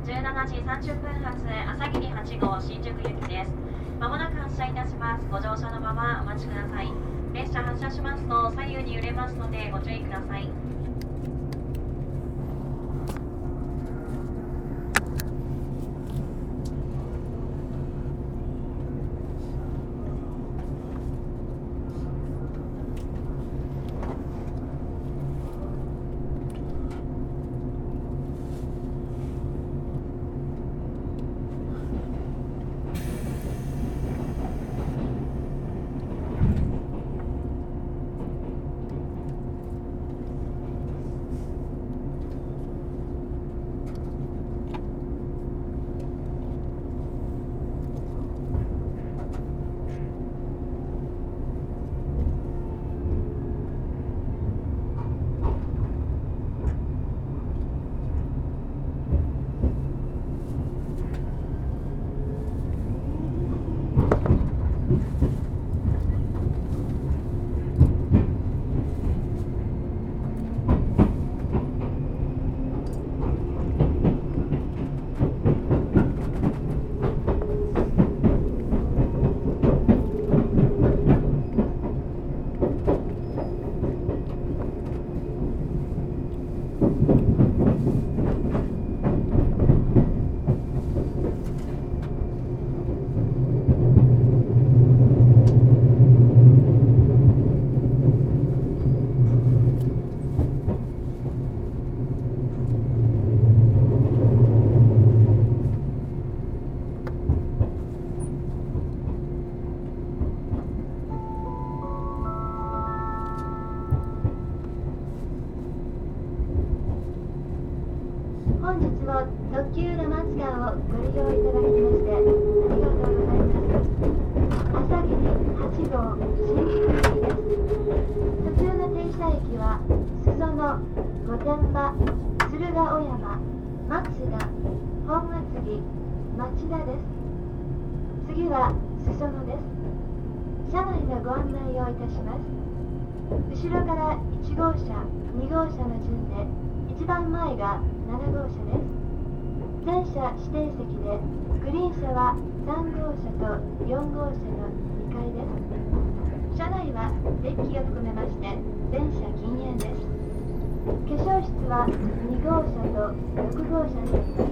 17時30分発朝霧8号新宿行きです。まもなく発車いたします。ご乗車のままお待ちください。列車発車しますと左右に揺れますのでご注意ください。 本日も特急ロマンスカーをご利用いただきましてありがとうございます。朝霧8号新宿行きです。途中の停車駅は裾野、御殿場、鶴ヶ尾山、松田、本厚木、町田です。次は裾野です。車内のご案内をいたします。後ろから1号車、2号車の順で一番前が7号車です。全車指定席でグリーン車は3号車と4号車の2階です。車内はデッキを含めまして全車禁煙です。化粧室は2号車と6号車にあります。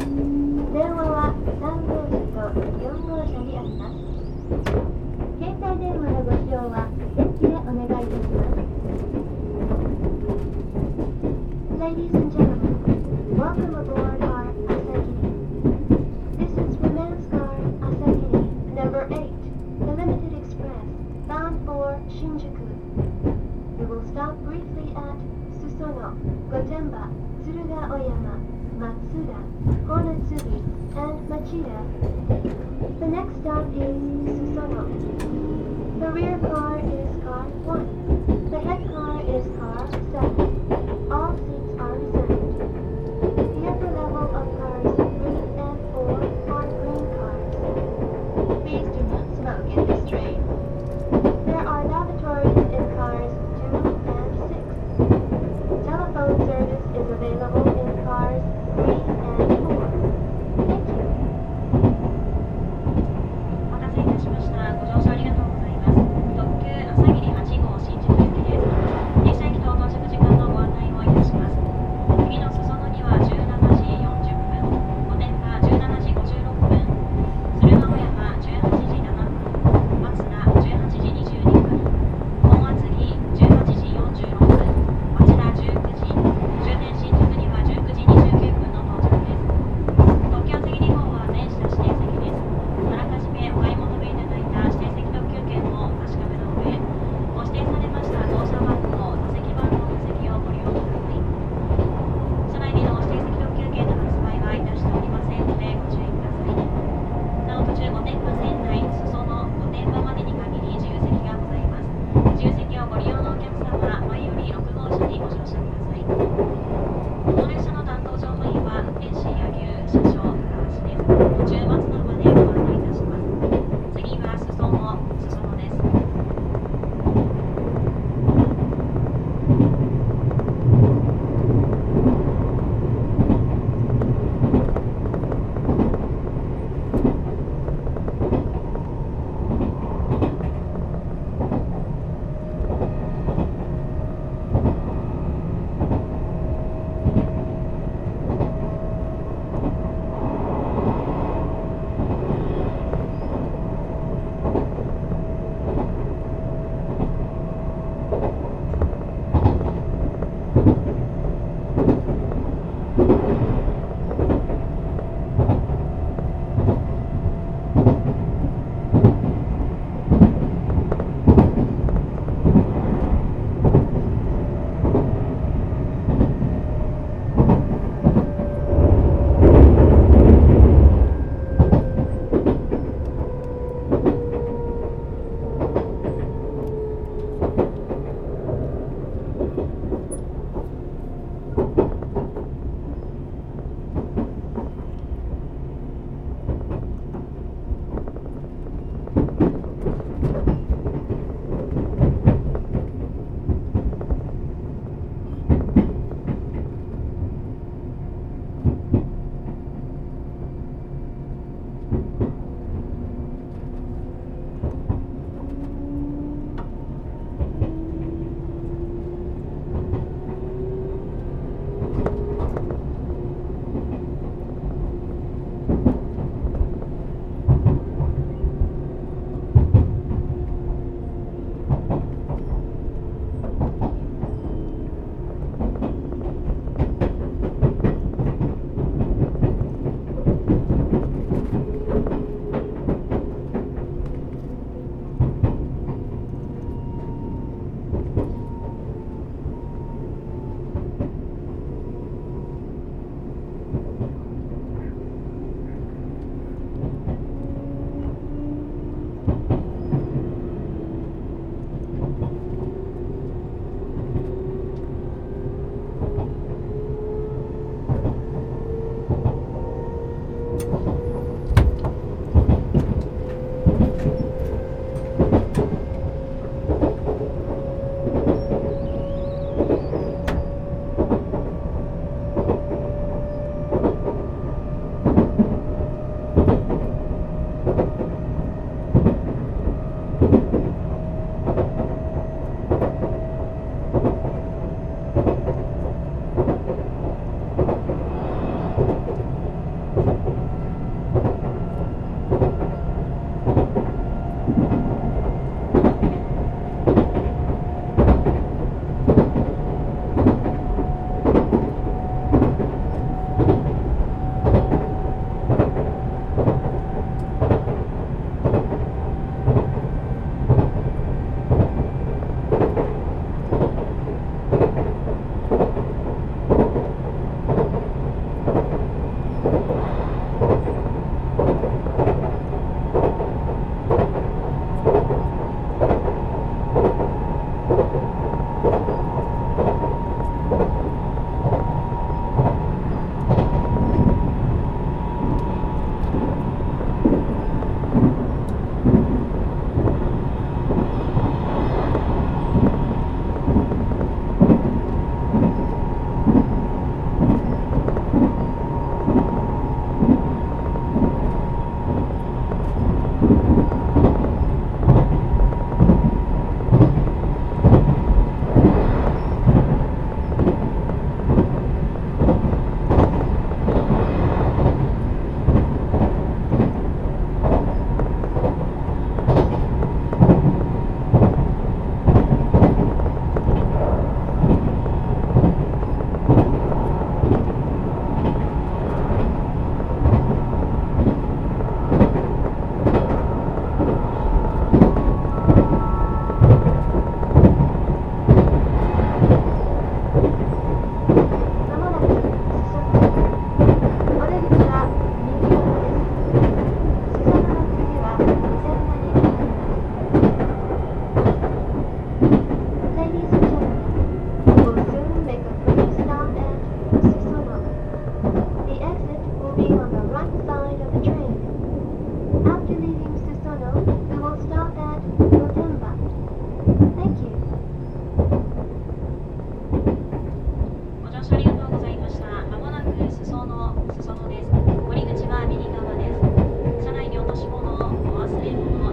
電話は3号車と4号車にあります。携帯電話のご使用はデッキでお願いいたします。Ladies and gentlemen, welcome aboard our Asagiri. This is Romance Car Asagiri number 8, the Limited Express, bound for Shinjuku. We will stop briefly at Susono, Gotemba, Tsuruga Oyama, Matsuda, Honatsugi, and Machida. The next stop is Susono. The rear car is car 1. The head car is car 7. All seats are reserved. The upper level of cars 3 and 4 are green cars. Please do not smoke in this train. There are lavatories in cars 2 and 6. Telephone service is available in cars 3 and 4. Thank you. お待たせいた乗り口は右側です。車内に落とし物、お忘れ物、